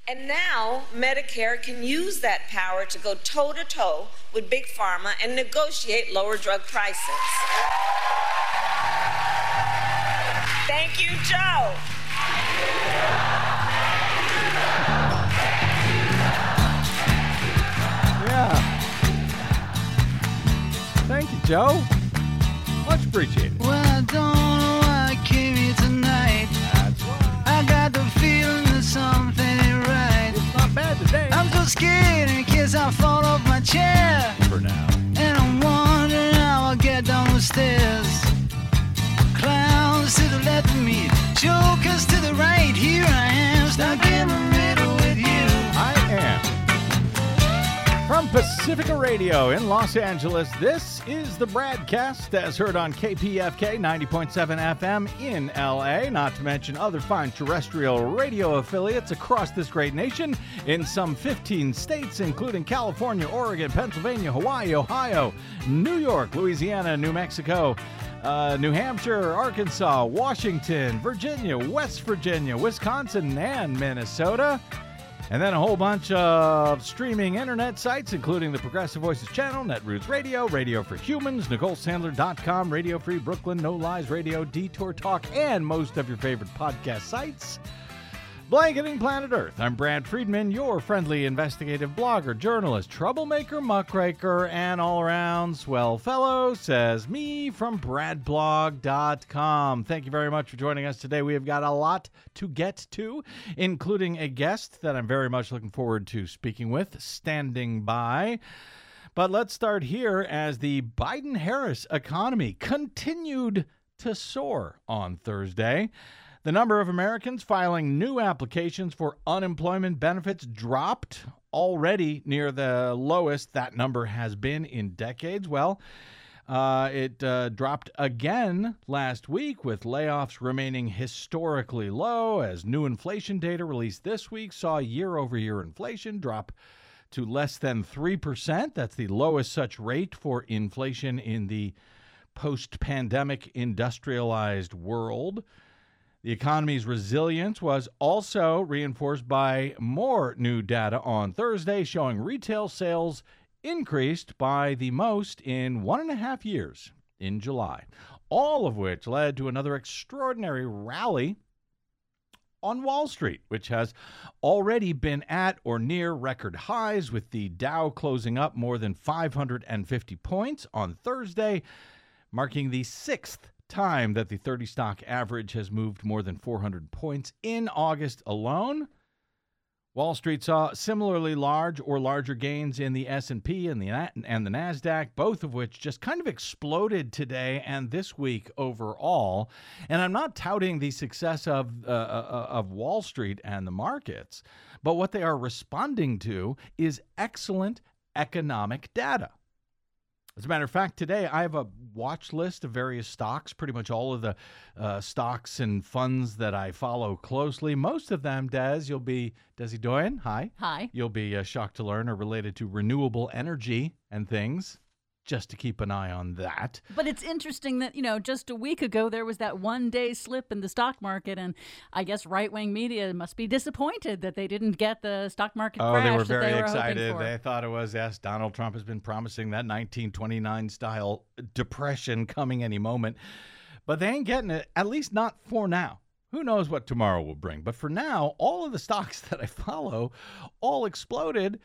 And now Medicare can use that power to go toe-to-toe with Big Pharma and negotiate lower drug prices. Thank you, Joe. Yeah. Thank you, Joe. Much appreciated. Well, I don't know why I came here tonight. That's why. I got the feeling that something ain't right. It's not bad today. I'm so scared in case I fall off my chair. For now. And I'm wondering how I'll get down the stairs. Clowns to the left of me, jokers to the right. Here I am, stuck in the middle with you. I am. From Pacifica Radio in Los Angeles, this is the Bradcast, as heard on KPFK 90.7 FM in LA, not to mention other fine terrestrial radio affiliates across this great nation in some 15 states, including California, Oregon, Pennsylvania, Hawaii, Ohio, New York, Louisiana, New Mexico, New Hampshire, Arkansas, Washington, Virginia, West Virginia, Wisconsin, and Minnesota. And then a whole bunch of streaming internet sites, including the Progressive Voices channel, Netroots Radio, Radio for Humans, NicoleSandler.com, Radio Free Brooklyn, No Lies Radio, Detour Talk, and most of your favorite podcast sites. Blanketing Planet Earth. I'm Brad Friedman, your friendly investigative blogger, journalist, troublemaker, muckraker, and all-around swell fellow, says me from bradblog.com. Thank you very much for joining us today. We have got a lot to get to, including a guest that I'm very much looking forward to speaking with, standing by. But let's start here as the Biden-Harris economy continued to soar on Thursday. The number of Americans filing new applications for unemployment benefits dropped, already near the lowest that number has been in decades. Well, it dropped again last week, with layoffs remaining historically low, as new inflation data released this week saw year-over-year inflation drop to less than 3%. That's the lowest such rate for inflation in the post-pandemic industrialized world. The economy's resilience was also reinforced by more new data on Thursday, showing retail sales increased by the most in 1.5 years in July, all of which led to another extraordinary rally on Wall Street, which has already been at or near record highs, with the Dow closing up more than 550 points on Thursday, marking the sixth time that the 30-stock average has moved more than 400 points in August alone. Wall Street saw similarly large or larger gains in the S&P and the NASDAQ, both of which just kind of exploded today and this week overall. And I'm not touting the success of Wall Street and the markets, but what they are responding to is excellent economic data. As a matter of fact, today I have a watch list of various stocks, pretty much all of the stocks and funds that I follow closely. Most of them, Desi Doyen, hi. Hi. You'll be shocked to learn are related to renewable energy and things, just to keep an eye on that. But it's interesting that, just a week ago there was that one-day slip in the stock market, and I guess right-wing media must be disappointed that they didn't get the stock market crash. They were that very they were excited. hoping for. They thought it was, yes, Donald Trump has been promising that 1929-style depression coming any moment. But they ain't getting it, at least not for now. Who knows what tomorrow will bring? But for now, all of the stocks that I follow all exploded,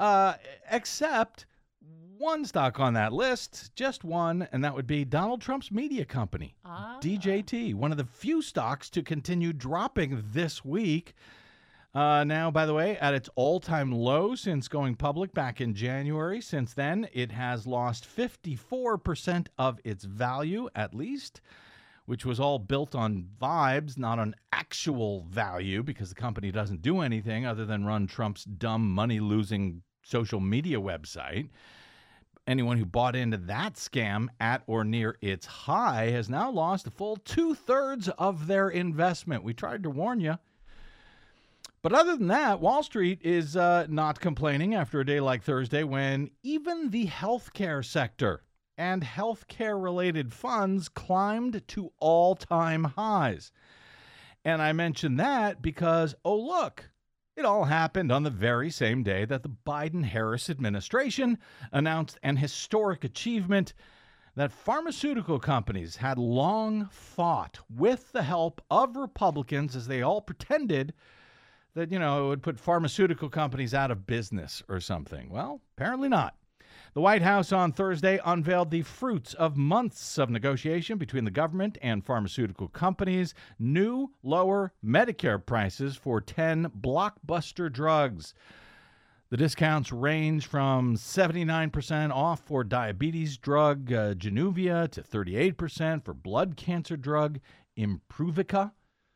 except one stock on that list, just one, and that would be Donald Trump's media company, DJT, one of the few stocks to continue dropping this week. Now, by the way, at its all-time low since going public back in January. Since then, it has lost 54% of its value, at least, which was all built on vibes, not on actual value, because the company doesn't do anything other than run Trump's dumb, money-losing social media website. Anyone who bought into that scam at or near its high has now lost a full 2/3 of their investment. We tried to warn you. But other than that, Wall Street is not complaining after a day like Thursday, when even the healthcare sector and healthcare-related funds climbed to all-time highs. And I mention that because, oh, look, It all happened on the very same day that the Biden-Harris administration announced an historic achievement that pharmaceutical companies had long fought with the help of Republicans as they all pretended that, it would put pharmaceutical companies out of business or something. Well, apparently not. The White House on Thursday unveiled the fruits of months of negotiation between the government and pharmaceutical companies, new lower Medicare prices for 10 blockbuster drugs. The discounts range from 79% off for diabetes drug Januvia to 38% for blood cancer drug Imbruvica.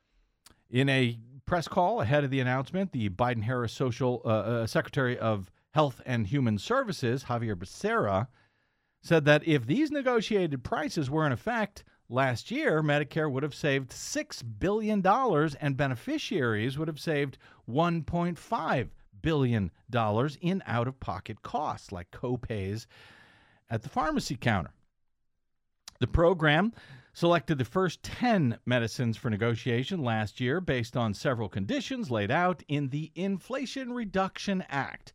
In a press call ahead of the announcement, the Biden-Harris Secretary of Health and Human Services, Javier Becerra, said that if these negotiated prices were in effect last year, Medicare would have saved $6 billion and beneficiaries would have saved $1.5 billion in out-of-pocket costs, like co-pays at the pharmacy counter. The program selected the first 10 medicines for negotiation last year based on several conditions laid out in the Inflation Reduction Act.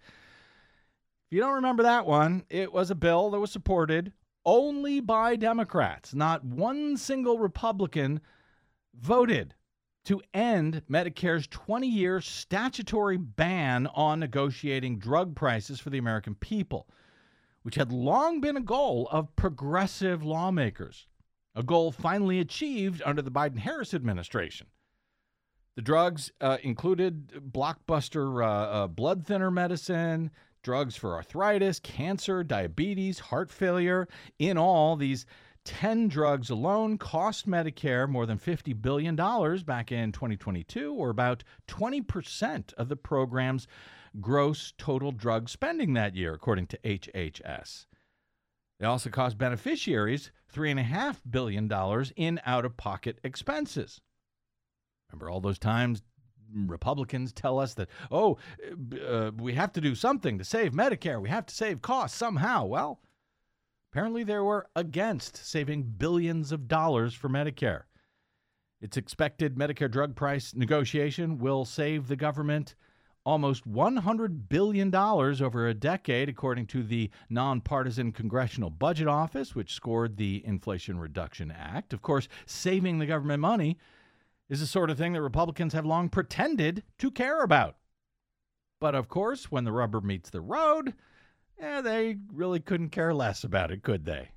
If you don't remember that one, it was a bill that was supported only by Democrats. Not one single Republican voted to end Medicare's 20-year statutory ban on negotiating drug prices for the American people, which had long been a goal of progressive lawmakers, a goal finally achieved under the Biden-Harris administration. The drugs included blockbuster blood thinner medicine, drugs for arthritis, cancer, diabetes, heart failure. In all, these 10 drugs alone cost Medicare more than $50 billion back in 2022, or about 20% of the program's gross total drug spending that year, according to HHS. They also cost beneficiaries $3.5 billion in out-of-pocket expenses. Remember all those times Republicans tell us that, we have to do something to save Medicare. We have to save costs somehow. Well, apparently they were against saving billions of dollars for Medicare. Its expected Medicare drug price negotiation will save the government almost $100 billion over a decade, according to the nonpartisan Congressional Budget Office, which scored the Inflation Reduction Act. Of course, saving the government money is the sort of thing that Republicans have long pretended to care about. But of course, when the rubber meets the road, they really couldn't care less about it, could they?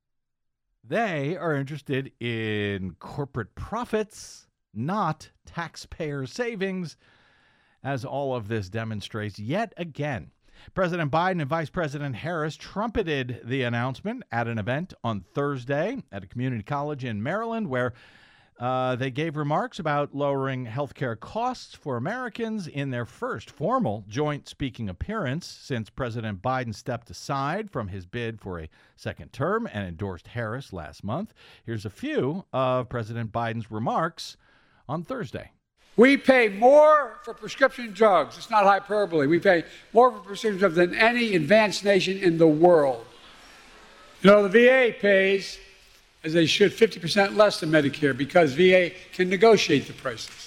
They are interested in corporate profits, not taxpayer savings, as all of this demonstrates yet again. President Biden and Vice President Harris trumpeted the announcement at an event on Thursday at a community college in Maryland, where they gave remarks about lowering health care costs for Americans in their first formal joint speaking appearance since President Biden stepped aside from his bid for a second term and endorsed Harris last month. Here's a few of President Biden's remarks on Thursday. We pay more for prescription drugs. It's not hyperbole. We pay more for prescription drugs than any advanced nation in the world. The VA pays, as they should, 50% less than Medicare because VA can negotiate the prices.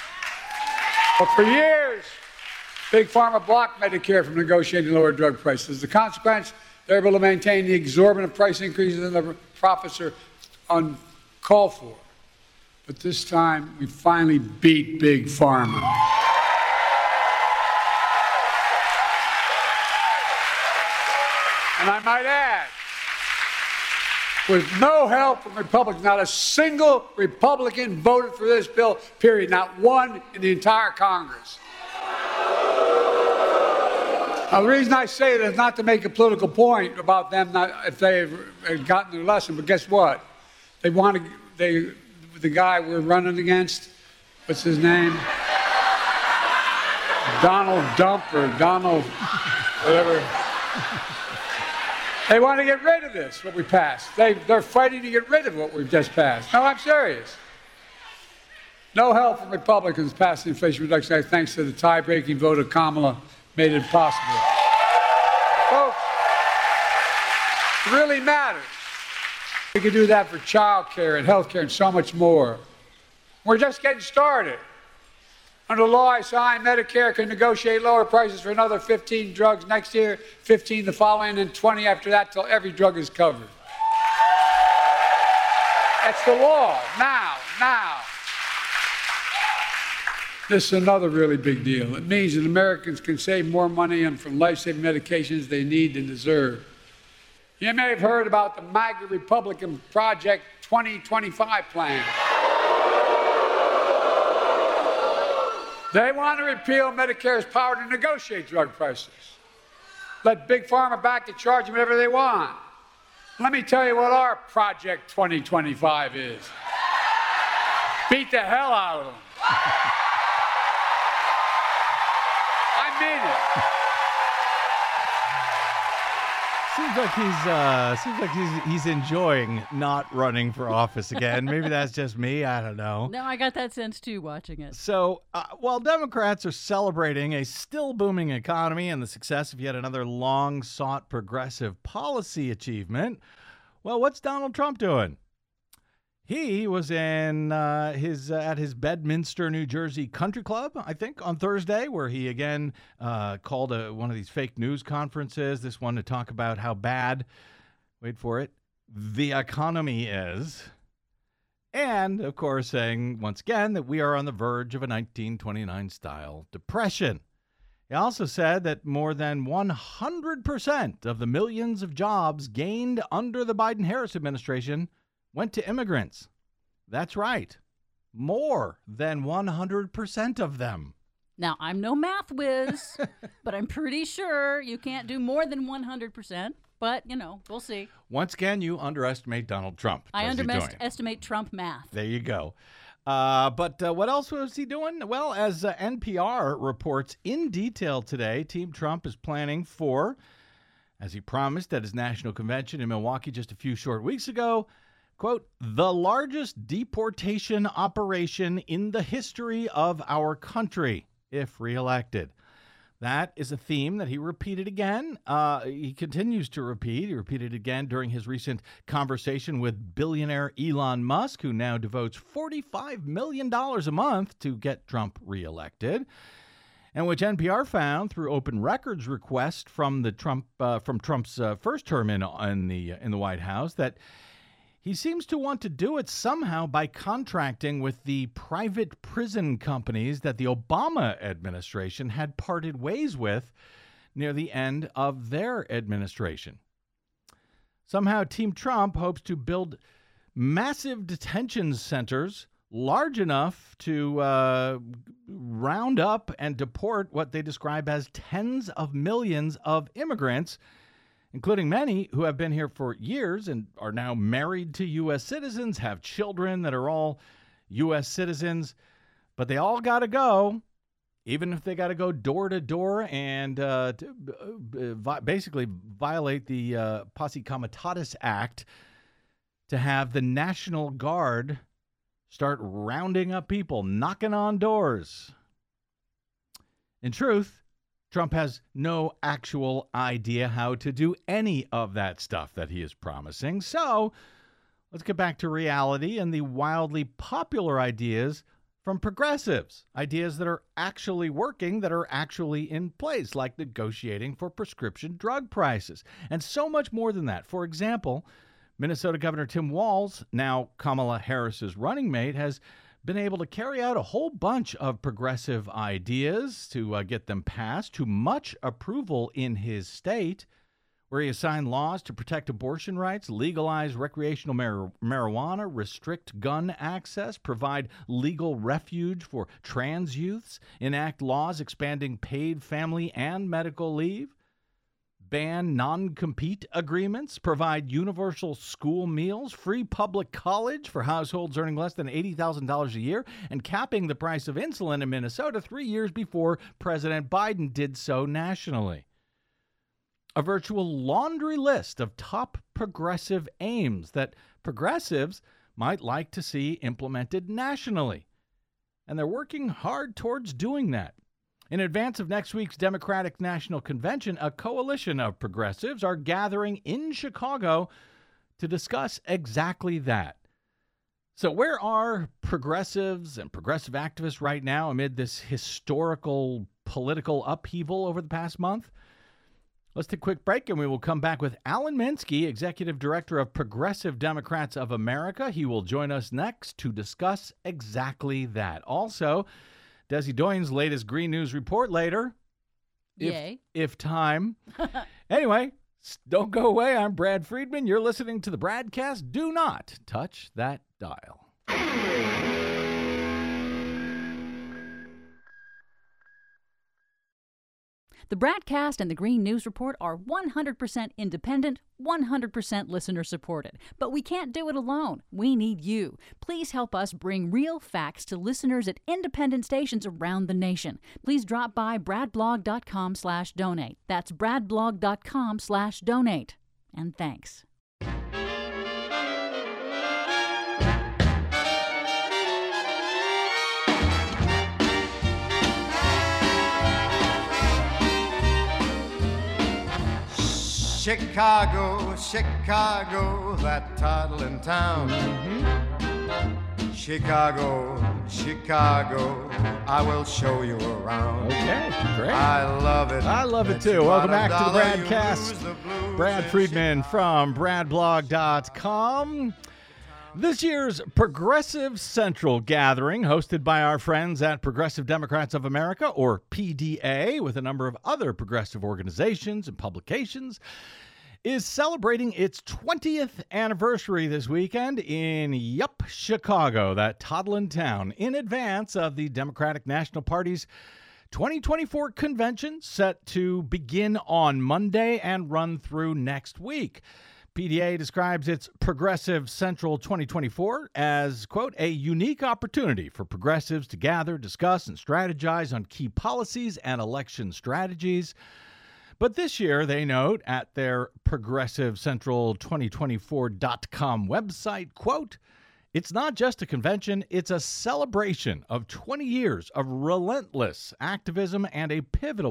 But for years, Big Pharma blocked Medicare from negotiating lower drug prices. As a consequence, they're able to maintain the exorbitant price increases and the profits are uncalled for. But this time, we finally beat Big Pharma. And I might add, with no help from Republicans, not a single Republican voted for this bill, period. Not one in the entire Congress. Now, the reason I say it is not to make a political point about them, if they've gotten their lesson, but guess what? The guy we're running against, what's his name? Donald Dump or Donald, whatever. They want to get rid of this, what we passed. They're fighting to get rid of what we've just passed. No, I'm serious. No help from Republicans passed the Inflation Reduction Act thanks to the tie-breaking vote of Kamala made it possible. Folks, it really matters. We could do that for child care and health care and so much more. We're just getting started. Under the law I signed, Medicare can negotiate lower prices for another 15 drugs next year, 15 the following, and 20 after that till every drug is covered. That's the law. Now. This is another really big deal. It means that Americans can save more money on from life-saving medications they need and deserve. You may have heard about the MAGA Republican Project 2025 plan. They want to repeal Medicare's power to negotiate drug prices. Let Big Pharma back to charge them whatever they want. Let me tell you what our Project 2025 is. Beat the hell out of them. I mean it. Seems like he's enjoying not running for office again. Maybe that's just me. I don't know. No, I got that sense too watching it. So while Democrats are celebrating a still booming economy and the success of yet another long-sought progressive policy achievement, well, what's Donald Trump doing? He was in at his Bedminster, New Jersey country club, I think, on Thursday, where he again called one of these fake news conferences, this one to talk about how bad, wait for it, the economy is. And, of course, saying once again that we are on the verge of a 1929-style depression. He also said that more than 100% of the millions of jobs gained under the Biden-Harris administration went to immigrants. That's right. More than 100% of them. Now, I'm no math whiz, but I'm pretty sure you can't do more than 100%. But, we'll see. Once again, you underestimate Donald Trump. I underestimate Trump math. There you go. But what else was he doing? Well, as NPR reports in detail today, Team Trump is planning for, as he promised at his national convention in Milwaukee just a few short weeks ago, quote, the largest deportation operation in the history of our country, if reelected. That is a theme that he repeated again. He continues to repeat. He repeated again during his recent conversation with billionaire Elon Musk, who now devotes $45 million a month to get Trump reelected, and which NPR found through open records request from Trump's first term in the White House that he seems to want to do it somehow by contracting with the private prison companies that the Obama administration had parted ways with near the end of their administration. Somehow, Team Trump hopes to build massive detention centers large enough to round up and deport what they describe as tens of millions of immigrants, including many who have been here for years and are now married to U.S. citizens, have children that are all U.S. citizens, but they all got to go, even if they got to go door to door and basically violate the Posse Comitatus Act to have the National Guard start rounding up people, knocking on doors. In truth, Trump has no actual idea how to do any of that stuff that he is promising. So let's get back to reality and the wildly popular ideas from progressives, ideas that are actually working, that are actually in place, like negotiating for prescription drug prices, and so much more than that. For example, Minnesota Governor Tim Walz, now Kamala Harris's running mate, has been able to carry out a whole bunch of progressive ideas to get them passed to much approval in his state, where he has signed laws to protect abortion rights, legalize recreational marijuana, restrict gun access, provide legal refuge for trans youths, enact laws expanding paid family and medical leave, ban non-compete agreements, provide universal school meals, free public college for households earning less than $80,000 a year, and capping the price of insulin in Minnesota 3 years before President Biden did so nationally. A virtual laundry list of top progressive aims that progressives might like to see implemented nationally. And they're working hard towards doing that. In advance of next week's Democratic National Convention, a coalition of progressives are gathering in Chicago to discuss exactly that. So where are progressives and progressive activists right now amid this historical political upheaval over the past month? Let's take a quick break, and we will come back with Alan Minsky, Executive Director of Progressive Democrats of America. He will join us next to discuss exactly that. Also, Desi Doyen's latest Green News report later. Yay. If time. Anyway, don't go away. I'm Brad Friedman. You're listening to the Bradcast. Do not touch that dial. The Bradcast and the Green News Report are 100% independent, 100% listener supported. But we can't do it alone. We need you. Please help us bring real facts to listeners at independent stations around the nation. Please drop by bradblog.com/donate. That's bradblog.com/donate. And thanks. Chicago, Chicago, that toddling town. Chicago, Chicago, I will show you around. Okay, great. I love it. I love it too. Welcome back to the Bradcast. Brad Friedman from bradblog.com. This year's Progressive Central Gathering, hosted by our friends at Progressive Democrats of America, or PDA, with a number of other progressive organizations and publications, is celebrating its 20th anniversary this weekend in, Chicago, that toddling town, in advance of the Democratic National Party's 2024 convention set to begin on Monday and run through next week. PDA describes its Progressive Central 2024 as, quote, a unique opportunity for progressives to gather, discuss, and strategize on key policies and election strategies. But this year, they note at their ProgressiveCentral2024.com website, quote, it's not just a convention, it's a celebration of 20 years of relentless activism and a pivotal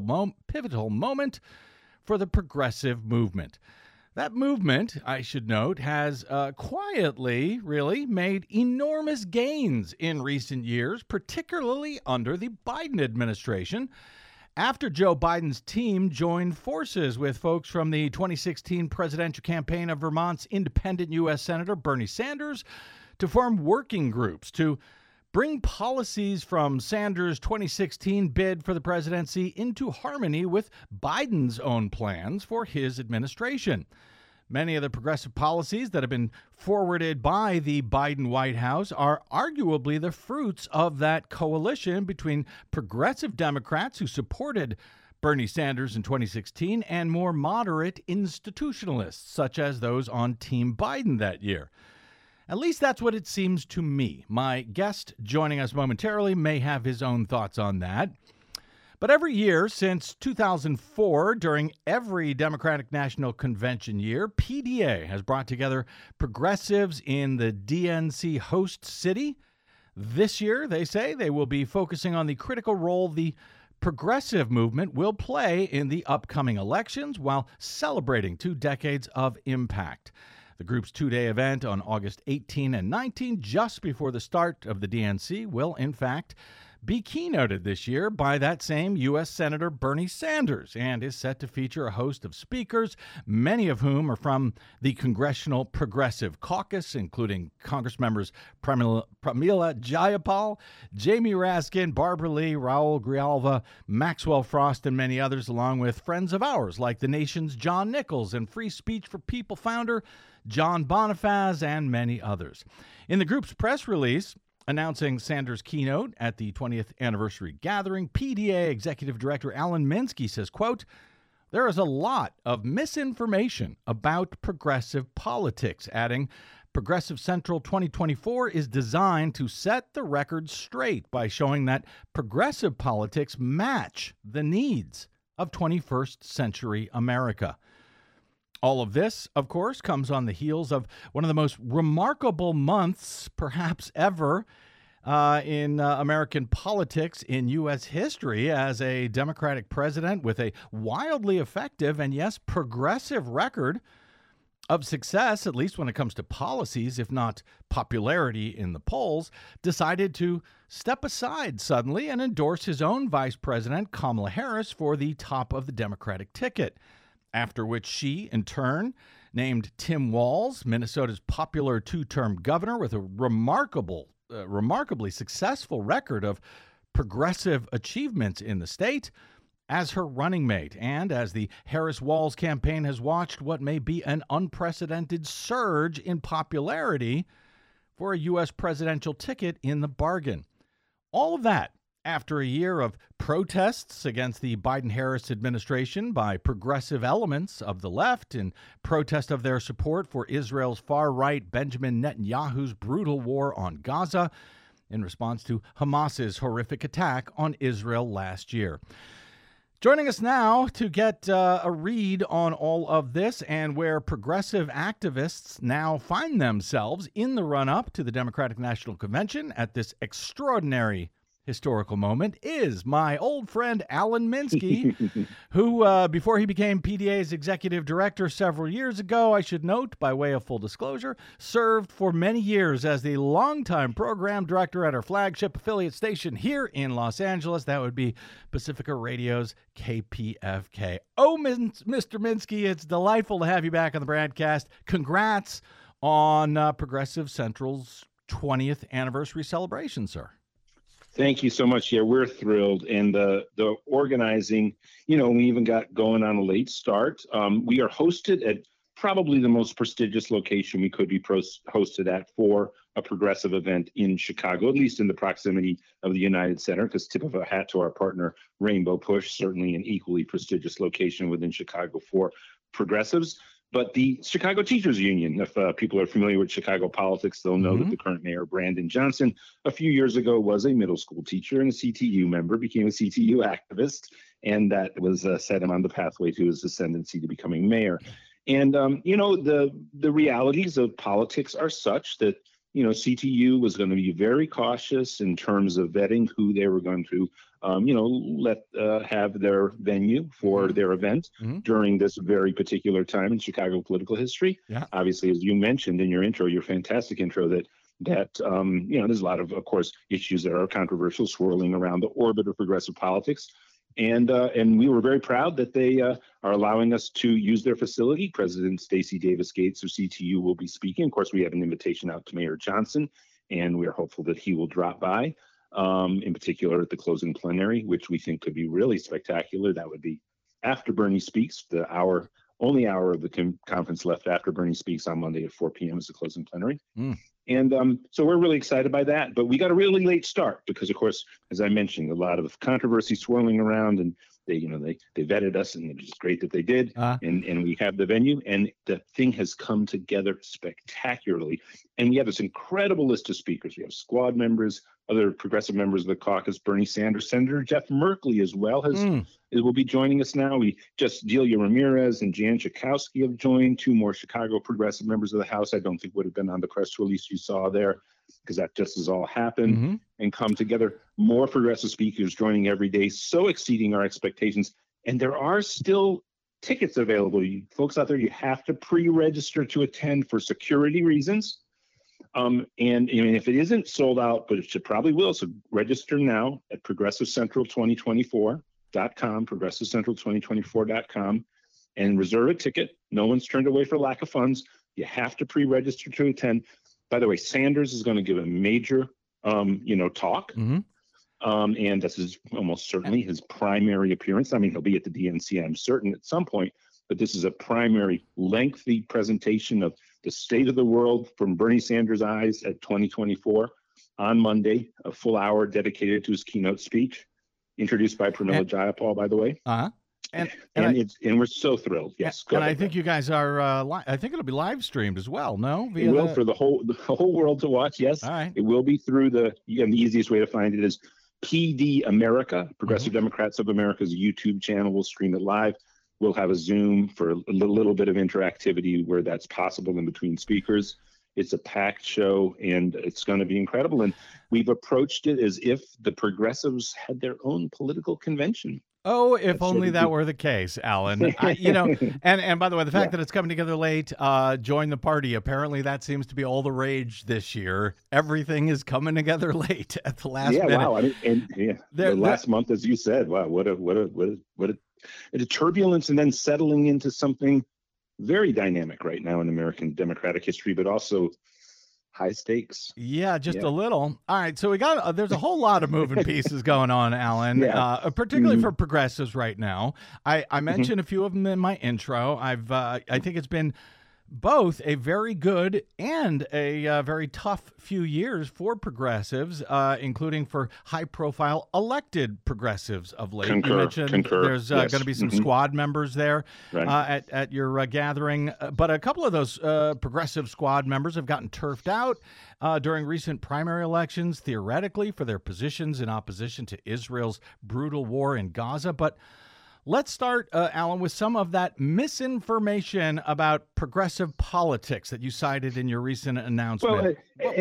moment for the progressive movement. That movement, I should note, has quietly, really, made enormous gains in recent years, particularly under the Biden administration, after Joe Biden's team joined forces with folks from the 2016 presidential campaign of Vermont's independent U.S. Senator Bernie Sanders to form working groups to bring policies from Sanders' 2016 bid for the presidency into harmony with Biden's own plans for his administration. Many of the progressive policies that have been forwarded by the Biden White House are arguably the fruits of that coalition between progressive Democrats who supported Bernie Sanders in 2016 and more moderate institutionalists, such as those on Team Biden that year. At least that's what it seems to me. My guest joining us momentarily may have his own thoughts on that. But every year since 2004, during every Democratic National Convention year, PDA has brought together progressives in the DNC host city. This year, they say, they will be focusing on the critical role the progressive movement will play in the upcoming elections while celebrating 2 decades of impact. The group's 2-day event on August 18 and 19, just before the start of the DNC, will, in fact, be keynoted this year by that same U.S. Senator Bernie Sanders and is set to feature a host of speakers, many of whom are from the Congressional Progressive Caucus, including Congress members Pramila Jayapal, Jamie Raskin, Barbara Lee, Raul Grijalva, Maxwell Frost, and many others, along with friends of ours like the nation's John Nichols and Free Speech for People founder John Bonifaz, and many others. In the group's press release announcing Sanders' keynote at the 20th anniversary gathering, PDA Executive Director Alan Minsky says, quote, there is a lot of misinformation about progressive politics, adding, Progressive Central 2024 is designed to set the record straight by showing that progressive politics match the needs of 21st century America. All of this, of course, comes on the heels of one of the most remarkable months, perhaps ever, in American politics in U.S. history, as a Democratic president with a wildly effective and, yes, progressive record of success, at least when it comes to policies, if not popularity in the polls, decided to step aside suddenly and endorse his own Vice President, Kamala Harris, for the top of the Democratic ticket. After which she, in turn, named Tim Walz, Minnesota's popular two-term governor with a remarkably successful record of progressive achievements in the state, as her running mate. And as the Harris-Walz campaign has watched what may be an unprecedented surge in popularity for a U.S. presidential ticket in the bargain. All of that after a year of protests against the Biden-Harris administration by progressive elements of the left in protest of their support for Israel's far-right Benjamin Netanyahu's brutal war on Gaza in response to Hamas's horrific attack on Israel last year. Joining us now to get a read on all of this and where progressive activists now find themselves in the run-up to the Democratic National Convention at this extraordinary historical moment is my old friend Alan Minsky, who, before he became PDA's executive director several years ago, I should note, by way of full disclosure, served for many years as the longtime program director at our flagship affiliate station here in Los Angeles. That would be Pacifica Radio's KPFK. Oh, Mr. Minsky, it's delightful to have you back on the broadcast. Congrats on Progressive Central's 20th anniversary celebration, sir. Thank you so much. Yeah, we're thrilled. And the organizing, we even got going on a late start. We are hosted at probably the most prestigious location we could be hosted at for a progressive event in Chicago, at least in the proximity of the United Center, because tip of a hat to our partner, Rainbow Push, certainly an equally prestigious location within Chicago for progressives. But the Chicago Teachers Union, if people are familiar with Chicago politics, they'll know that the current mayor, Brandon Johnson, a few years ago was a middle school teacher and a CTU member, became a CTU activist, and that was set him on the pathway to his ascendancy to becoming mayor. And, the realities of politics are such that, CTU was going to be very cautious in terms of vetting who they were going to, let have their venue for their event during this very particular time in Chicago political history. Yeah. Obviously, as you mentioned in your intro, your fantastic intro, that there's a lot of course, issues that are controversial swirling around the orbit of progressive politics. And we were very proud that they are allowing us to use their facility. President Stacey Davis Gates of CTU will be speaking. Of course, we have an invitation out to Mayor Johnson, and we are hopeful that he will drop by, in particular at the closing plenary, which we think could be really spectacular. That would be after Bernie speaks, the only hour of the conference left after Bernie speaks on Monday at 4 p.m. is the closing plenary. And so we're really excited by that. But we got a really late start because, of course, as I mentioned, a lot of controversy swirling around, and they vetted us, and it's great that they did. And we have the venue, and the thing has come together spectacularly. And we have this incredible list of speakers. We have squad members, other progressive members of the caucus, Bernie Sanders, Senator Jeff Merkley as well will be joining us now. We just Delia Ramirez and Jan Schakowsky have joined, two more Chicago progressive members of the House. I don't think would have been on the press release you saw there, because that just has all happened and come together. More progressive speakers joining every day, so exceeding our expectations. And there are still tickets available. You folks out there, you have to pre-register to attend for security reasons. And if it isn't sold out, but it should probably will, so register now at progressivecentral2024.com, progressivecentral2024.com, and reserve a ticket. No one's turned away for lack of funds. You have to pre-register to attend. By the way, Sanders is going to give a major, talk. And this is almost certainly his primary appearance. I mean, he'll be at the DNC, I'm certain, at some point, but this is a primary lengthy presentation of the state of the world from Bernie Sanders' eyes at 2024 on Monday, a full hour dedicated to his keynote speech, introduced by Pramila Jayapal, by the way. And we're so thrilled. Yes. And I think you guys are, I think it'll be live streamed as well, no? It will for the whole world to watch, yes. All right. It will be through the easiest way to find it is PD America, Progressive Democrats of America's YouTube channel. Will stream it live. We'll have a Zoom for a little bit of interactivity where that's possible in between speakers. It's a packed show, and it's going to be incredible. And we've approached it as if the progressives had their own political convention. Oh, if That's only sort of that were the case, Alan. And by the way, the fact that it's coming together late, join the party. Apparently, that seems to be all the rage this year. Everything is coming together late at the last minute. Wow. I mean, the last month, as you said, wow, what a turbulence, and then settling into something very dynamic right now in American democratic history, but also high stakes. Yeah, just a little. All right, so we got there's a whole lot of moving pieces going on, Alan. Particularly for progressives right now. I mentioned a few of them in my intro. I think it's been both a very good and a very tough few years for progressives, including for high-profile elected progressives of late. You mentioned there's going to be some squad members there at your gathering, but a couple of those progressive squad members have gotten turfed out during recent primary elections, theoretically, for their positions in opposition to Israel's brutal war in Gaza. But let's start, Alan, with some of that misinformation about progressive politics that you cited in your recent announcement.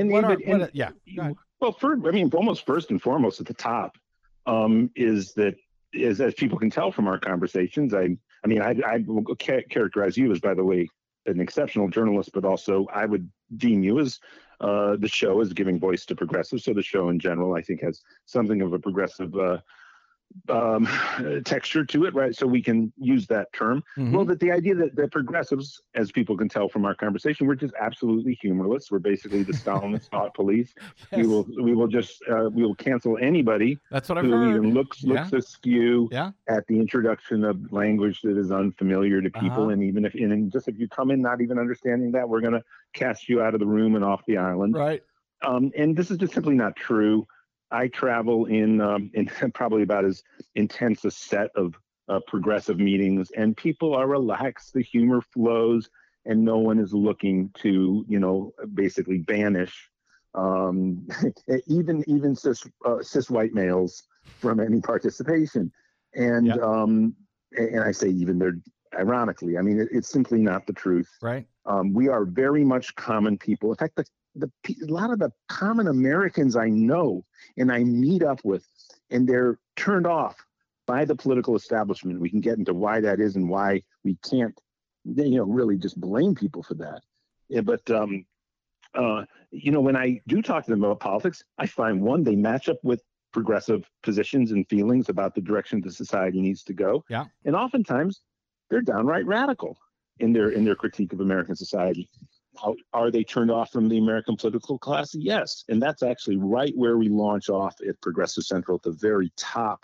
Almost first and foremost at the top is that, as people can tell from our conversations, I will characterize you as, by the way, an exceptional journalist, but also I would deem you as the show as giving voice to progressives. So the show in general, I think, has something of a progressive texture to it, right? So we can use that term. Well, that the idea that progressives, as people can tell from our conversation, we're just absolutely humorless. We're basically the Stalinist thought police. Yes. We will cancel anybody. That's what I've who heard. Even looks askew at the introduction of language that is unfamiliar to people, and even if you come in not even understanding that, we're going to cast you out of the room and off the island. Right. And this is just simply not true. I travel in probably about as intense a set of progressive meetings, and people are relaxed. The humor flows, and no one is looking to, basically banish even cis white males from any participation. And and I say even, they're ironically. I mean, it's simply not the truth. Right. We are very much common people. In fact, a lot of the common Americans I know and I meet up with, and they're turned off by the political establishment. We can get into why that is and why we can't, really just blame people for that. Yeah, but when I do talk to them about politics, I find, one, they match up with progressive positions and feelings about the direction the society needs to go. Yeah. And oftentimes they're downright radical in their critique of American society. Are they turned off from the American political class? Yes. And that's actually right where we launch off at Progressive Central, at the very top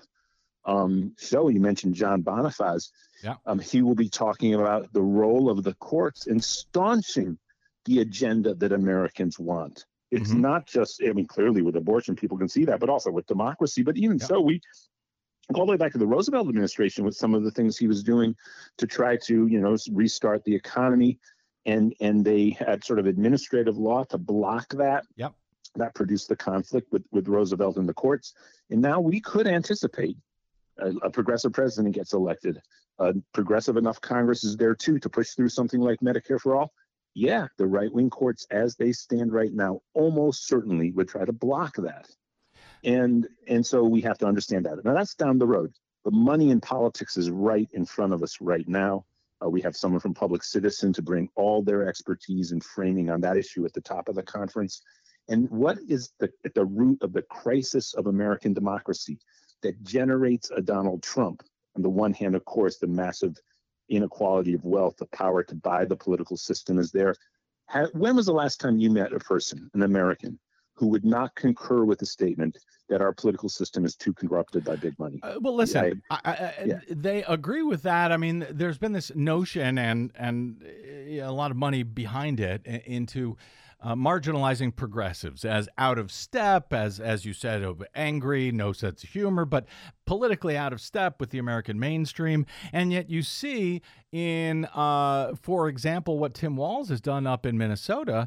show. You mentioned John Bonifaz. Yeah. He will be talking about the role of the courts in staunching the agenda that Americans want. It's not just, clearly with abortion, people can see that, but also with democracy. But even so, we go all the way back to the Roosevelt administration with some of the things he was doing to try to, restart the economy. And they had sort of administrative law to block that. Yep. That produced the conflict with Roosevelt and the courts. And now we could anticipate a progressive president gets elected. A progressive enough Congress is there too to push through something like Medicare for all. Yeah, the right-wing courts, as they stand right now, almost certainly would try to block that. And so we have to understand that. Now that's down the road. The money in politics is right in front of us right now. We have someone from Public Citizen to bring all their expertise and framing on that issue at the top of the conference. And what is at the root of the crisis of American democracy that generates a Donald Trump? On the one hand, of course, the massive inequality of wealth, the power to buy the political system is there. When was the last time you met a person, an American, who would not concur with the statement that our political system is too corrupted by big money? Well, listen, they agree with that. I mean, there's been this notion and a lot of money behind it into marginalizing progressives as out of step, as you said, angry, no sense of humor, but politically out of step with the American mainstream. And yet you see in, for example, what Tim Walz has done up in Minnesota,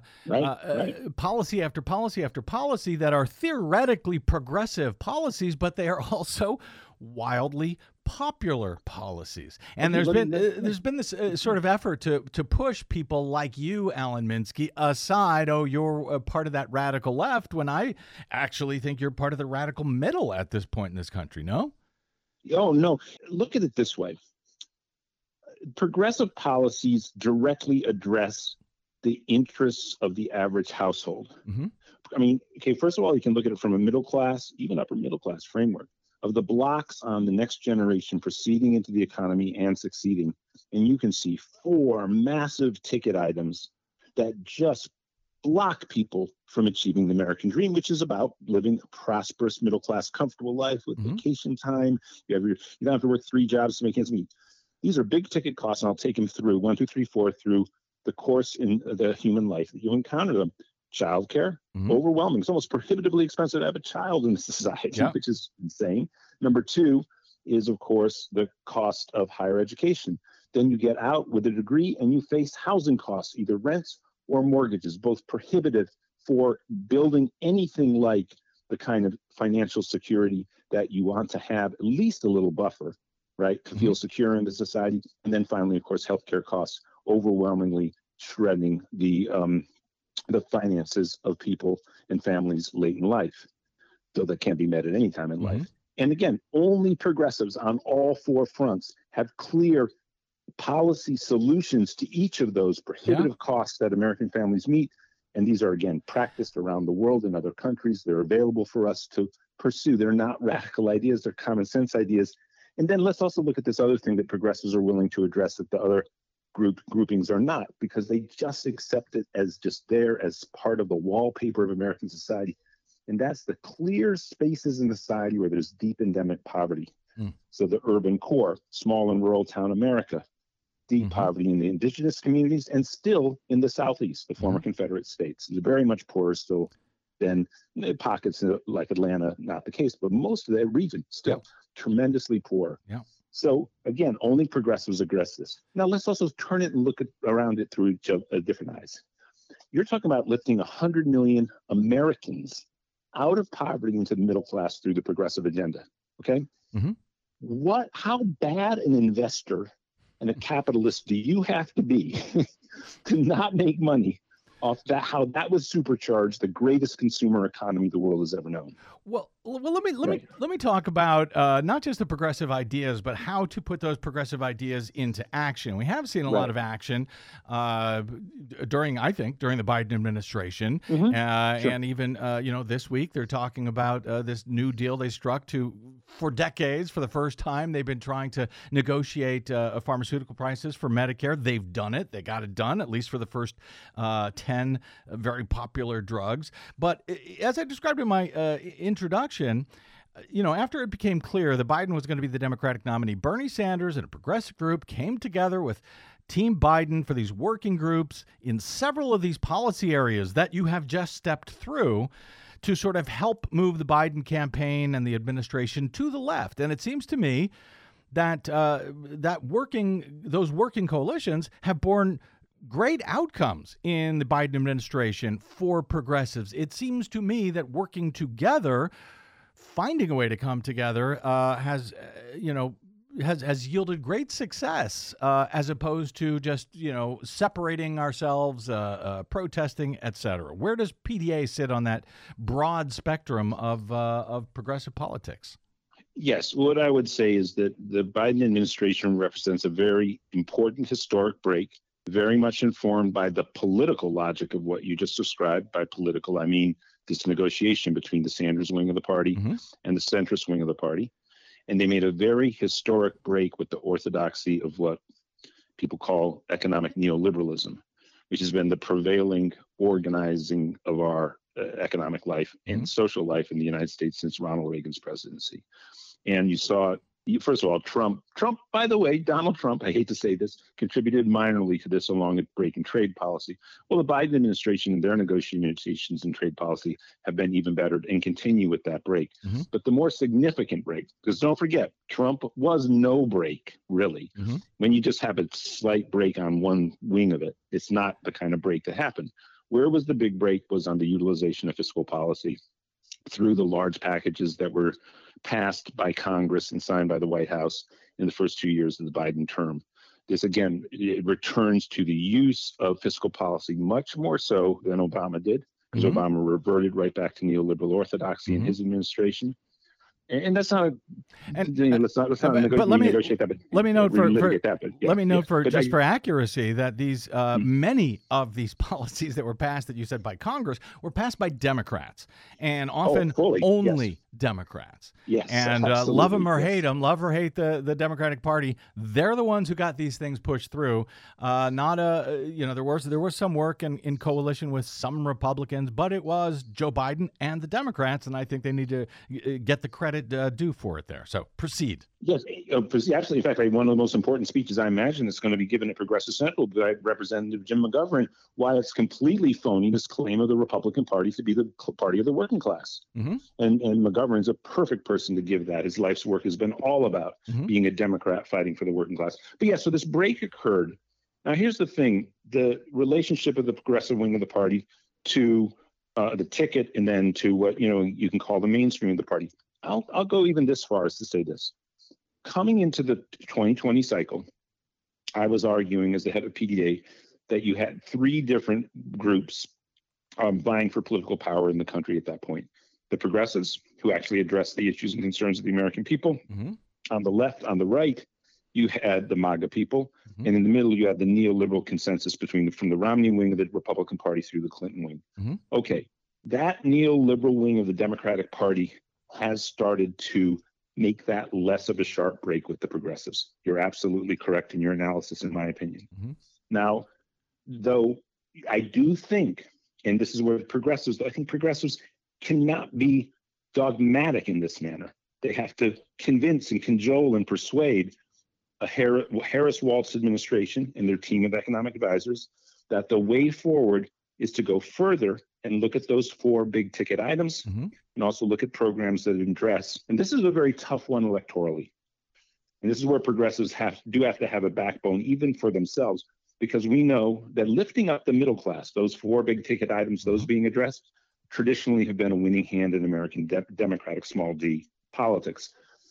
policy after policy after policy that are theoretically progressive policies, but they are also wildly popular policies. And there's been this sort of effort to push people like you, Alan Minsky, aside. Oh, you're a part of that radical left, when I actually think you're part of the radical middle at this point in this country. No? Oh, no. Look at it this way. Progressive policies directly address the interests of the average household. Mm-hmm. I mean, okay, first of all, you can look at it from a middle class, even upper middle class framework of the blocks on the next generation proceeding into the economy and succeeding. And you can see 4 massive ticket items that just block people from achieving the American dream, which is about living a prosperous, middle class, comfortable life with vacation time. You don't have to work 3 jobs to make ends meet. These are big ticket costs, and I'll take them through 1, 2, 3, 4 through the course in the human life that you encounter them. Childcare, overwhelming. It's almost prohibitively expensive to have a child in this society, which is insane. Number 2 is, of course, the cost of higher education. Then you get out with a degree and you face housing costs, either rents or mortgages, both prohibitive for building anything like the kind of financial security that you want to have, at least a little buffer, right, to feel secure in the society. And then finally, of course, healthcare costs overwhelmingly shredding the finances of people and families late in life, though that can't be met at any time in life. And again, only progressives on all 4 fronts have clear policy solutions to each of those prohibitive costs that American families meet. And these are, again, practiced around the world in other countries. They're available for us to pursue. They're not radical ideas, they're common sense ideas. And then let's also look at this other thing that progressives are willing to address that the other groupings are not, because they just accept it as just there as part of the wallpaper of American society. And that's the clear spaces in society where there's deep endemic poverty. So the urban core, small and rural town America, deep poverty in the indigenous communities, and still in the Southeast, the former Confederate states. They're very much poorer still than pockets like Atlanta, not the case, but most of that region still tremendously poor. So again, only progressives address this. Now let's also turn it and look around it through different eyes. You're talking about lifting 100 million Americans out of poverty into the middle class through the progressive agenda. Okay. How bad an investor and a capitalist do you have to be to not make money off that? How that was supercharged the greatest consumer economy the world has ever known. Well, let me talk about not just the progressive ideas, but how to put those progressive ideas into action. We have seen a lot of action during the Biden administration, and even this week they're talking about this new deal they struck for decades. For the first time, they've been trying to negotiate pharmaceutical prices for Medicare. They've done it. They got it done, at least for the first 10 very popular drugs. But as I described in my introduction, after it became clear that Biden was going to be the Democratic nominee, Bernie Sanders and a progressive group came together with Team Biden for these working groups in several of these policy areas that you have just stepped through to sort of help move the Biden campaign and the administration to the left. And it seems to me that those working coalitions have borne great outcomes in the Biden administration for progressives. It seems to me that working together, finding a way to come together, has yielded great success, as opposed to just separating ourselves, protesting, etc. Where does PDA sit on that broad spectrum of progressive politics? Yes, what I would say is that the Biden administration represents a very important historic break, very much informed by the political logic of what you just described. By political, I mean this negotiation between the Sanders wing of the party and the centrist wing of the party. And they made a very historic break with the orthodoxy of what people call economic neoliberalism, which has been the prevailing organizing of our economic life and social life in the United States since Ronald Reagan's presidency. And you saw, first of all, Trump, by the way, Donald Trump, I hate to say this, contributed minorly to this along with breaking trade policy. Well, the Biden administration and their negotiations in trade policy have been even better and continue with that break. But the more significant break, because don't forget, Trump was no break, really. When you just have a slight break on one wing of it, it's not the kind of break that happened. Where was the big break was on the utilization of fiscal policy through the large packages that were passed by Congress and signed by the White House in the first 2 years of the Biden term. This, again, it returns to the use of fiscal policy much more so than Obama did, because Obama reverted right back to neoliberal orthodoxy in his administration. And that's not, And let's not but let me renegotiate that. But let me note for that. But yeah, let me note yeah. for But just for accuracy that these many of these policies that were passed that you said by Congress were passed by Democrats and often fully, only yes. Democrats. Yes, And absolutely, love them or yes. hate them, love or hate the Democratic Party, they're the ones who got these things pushed through. Not there was some work in coalition with some Republicans, but it was Joe Biden and the Democrats, and I think they need to get the credit due for it there. So proceed. Yes, absolutely. In fact, one of the most important speeches I imagine is going to be given at Progressive Central by Representative Jim McGovern, why it's completely phony, this claim of the Republican Party to be the party of the working class. Mm-hmm. And McGovern's a perfect person to give that. His life's work has been all about being a Democrat fighting for the working class. But yeah, so this break occurred. Now, here's the thing. The relationship of the progressive wing of the party to the ticket and then to what you can call the mainstream of the party. I'll go even this far as to say this. Coming into the 2020 cycle, I was arguing as the head of PDA that you had three different groups vying for political power in the country at that point. The progressives, who actually addressed the issues and concerns of the American people. Mm-hmm. On the left, on the right, you had the MAGA people. Mm-hmm. And in the middle, you had the neoliberal consensus from the Romney wing of the Republican Party through the Clinton wing. Mm-hmm. Okay, that neoliberal wing of the Democratic Party has started to make that less of a sharp break with the progressives. You're absolutely correct in your analysis, in my opinion. Mm-hmm. Now, though, I do think, and this is where I think progressives cannot be dogmatic in this manner. They have to convince and cajole and persuade a Harris-Walz administration and their team of economic advisors that the way forward is to go further and look at those four big ticket items and also look at programs that address, and this is a very tough one electorally. And this is where progressives have to have a backbone even for themselves, because we know that lifting up the middle class, those four big ticket items, those being addressed, traditionally have been a winning hand in American democratic small d politics.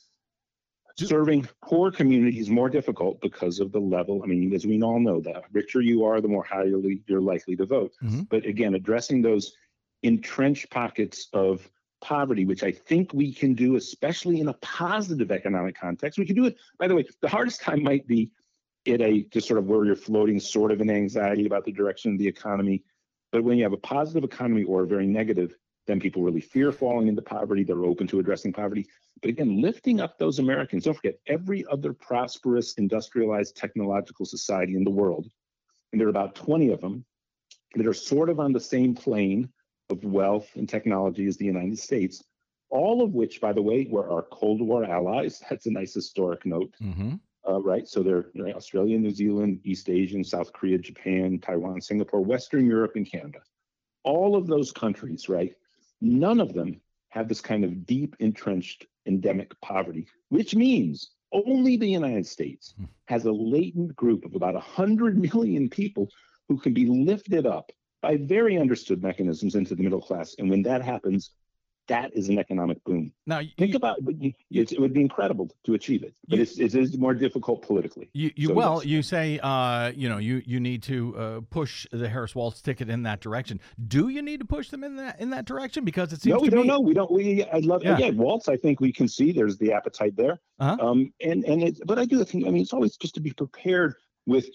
Serving poor communities is more difficult because of the level. I mean, as we all know, the richer you are, the more highly you're likely to vote. Mm-hmm. But again, addressing those entrenched pockets of poverty, which I think we can do, especially in a positive economic context. We can do it, by the way, the hardest time might be just sort of where you're floating sort of an anxiety about the direction of the economy. But when you have a positive economy or a very negative, then people really fear falling into poverty. They're open to addressing poverty. But again, lifting up those Americans, don't forget, every other prosperous, industrialized, technological society in the world, and there are about 20 of them that are sort of on the same plane of wealth and technology as the United States, all of which, by the way, were our Cold War allies. That's a nice historic note, right? So they're Australia, New Zealand, East Asia, South Korea, Japan, Taiwan, Singapore, Western Europe, and Canada. All of those countries, right? None of them have this kind of deep, entrenched, endemic poverty, which means only the United States has a latent group of about 100 million people who can be lifted up by very understood mechanisms into the middle class. And when that happens, that is an economic boom. Now, think about it. It would be incredible to achieve it, but it is more difficult politically. You say you need to push the Harris-Walz ticket in that direction. Do you need to push them in that direction? Because it seems we don't know. We don't. I love again Walz. I think we can see there's the appetite there. But I do think. I mean, it's always just to be prepared with